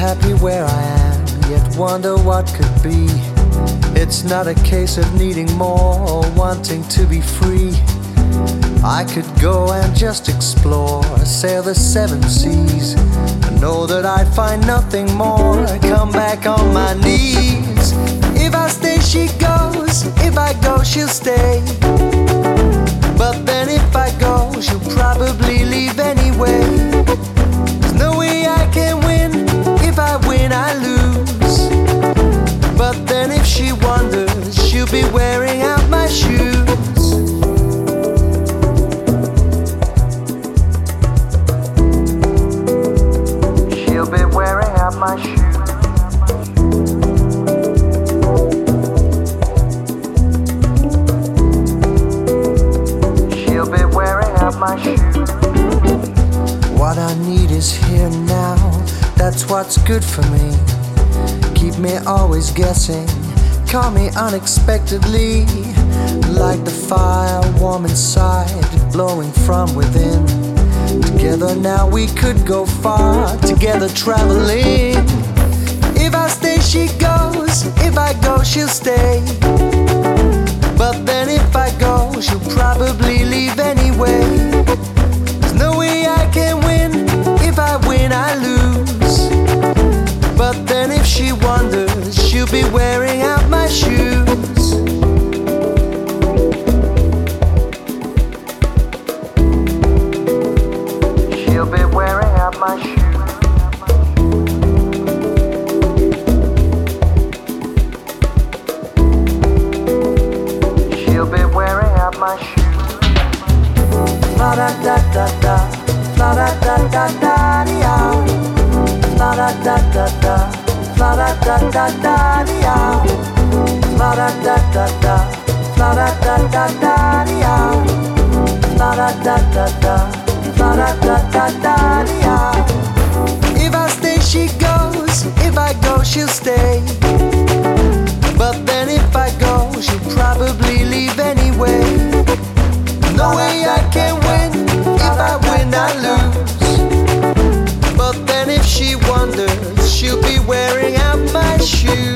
happy where I am, yet wonder what could be. It's not a case of needing more or wanting to be free. I could go and just explore, sail the seven seas, and know that I'd find nothing more. I come back on my knees. If I stay, she goes. If I go, she'll stay. But then if I go, she'll probably leave anyway. There's no way I can win. If I win, I lose. But then if she wonders, she'll be wearing out my shoes. She'll be wearing out my shoes. She'll be wearing out my shoes. What I need is here now. That's what's good for me. Keep me always guessing. Call me unexpectedly. Like the fire warm inside, blowing from within. Together now we could go far, together traveling. If I stay, she goes. If I go, she'll stay. But then if I go, she'll probably leave anyway. There's no way I can win. If I win, I lose. But then if she wonders, she'll be wearing out my shoes. She'll be wearing out my shoes. She'll be wearing out my shoes. La da da da da, la da da da da da. La da da da da, la da da da da da. La da da da da, la da da da da da. La da da da da, la da da da da da. If I stay, she goes. If I go, she'll stay. But then if I go, she'll probably leave anyway. No way I can win. If I win, I lose. But then if she wonders, she'll be wearing out my shoes.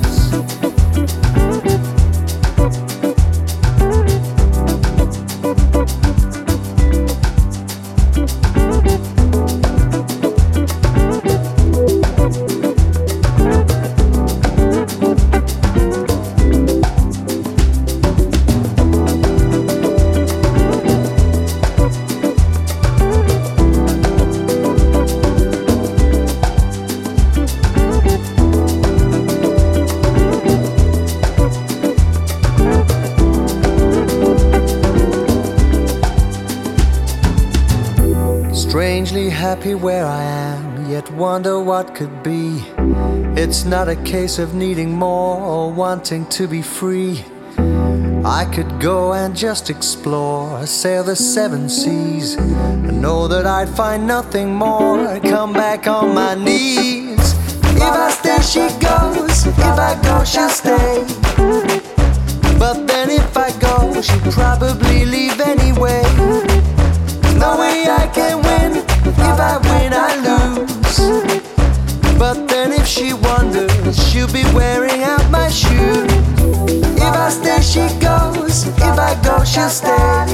Strangely happy where I am, yet wonder what could be. It's not a case of needing more or wanting to be free. I could go and just explore, sail the seven seas, and know that I'd find nothing more. I come back on my knees. If I stay, she goes. If I go, she'll stay. But then if I go, she'll probably leave anyway. No way I can win. If I win, I lose. But then if she wonders, she'll be wearing out my shoes. If I stay, she goes. If I go, she'll stay.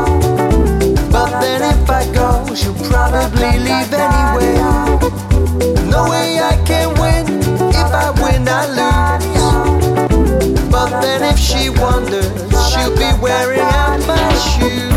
But then if I go, she'll probably leave anyway. No way I can win. If I win, I lose. But then if she wonders, she'll be wearing out my shoes.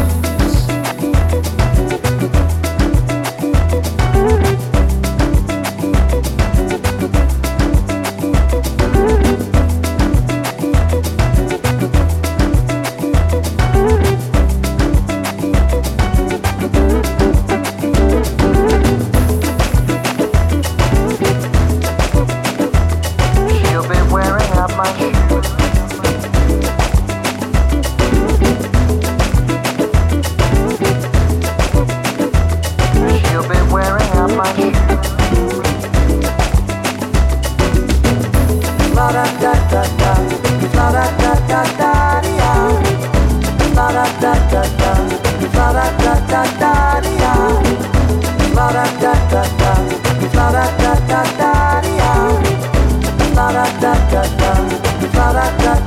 La da da da da, la da da da da.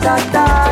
da da.